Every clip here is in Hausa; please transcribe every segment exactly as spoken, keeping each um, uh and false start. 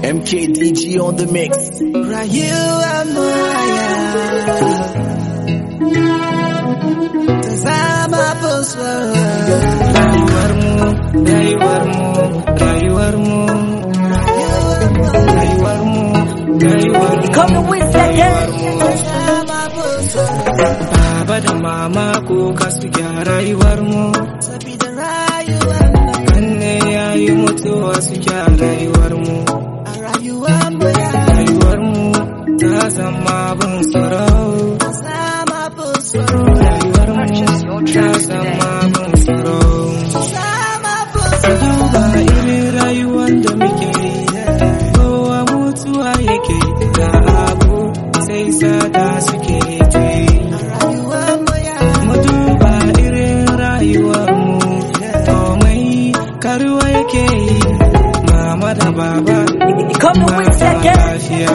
M K D G on the mix. Rayuwa moya ta zama fosfora. Rayuwar mu, rayuwar mu, rayuwar mu, rayuwar mu, rayuwar mu. Come with rayuwar mu ta zama fosfora. Baba da mama ko ka su gyara rayuwar mu. Sabida rayuwar mu. Kanne yayi mutuwa su gyara rayuwar mu. Rayuwar mu ta zama abin tsoro. Rayuwar mu ta zama abin tsoro. Duba irin rayuwar da muke yi, kowa mutuwa yake da abu sai sada suke ta yi. Mu duba irin rayuwar mu, komai karuwa yake yi. Mama da baba Come with second.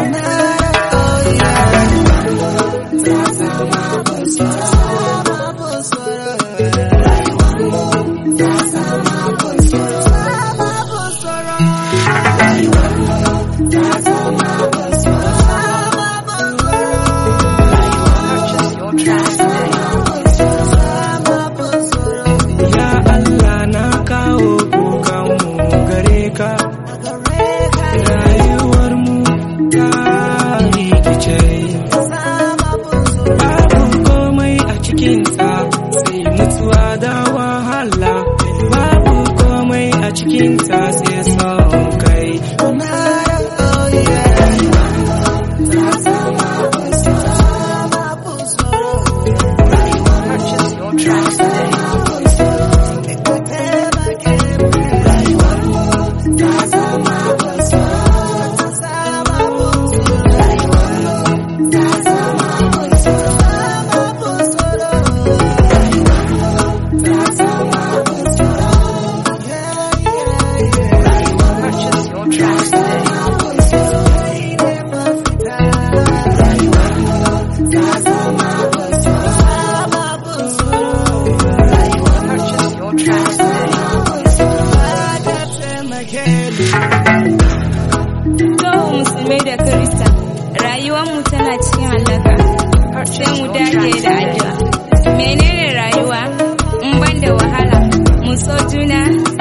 Ya Allah na kawo kukanmu gare ka. Rayuwar mu ta rikice, babu komai a cikinta sai mutuwa da wahala. Babu komai a cikinta sai son kai. Musulmai da Kirista, rayuwarmu tana cikin halaka, sai mu dage da addu'a. Menene rayuwa? In ban da wahala, mu so juna,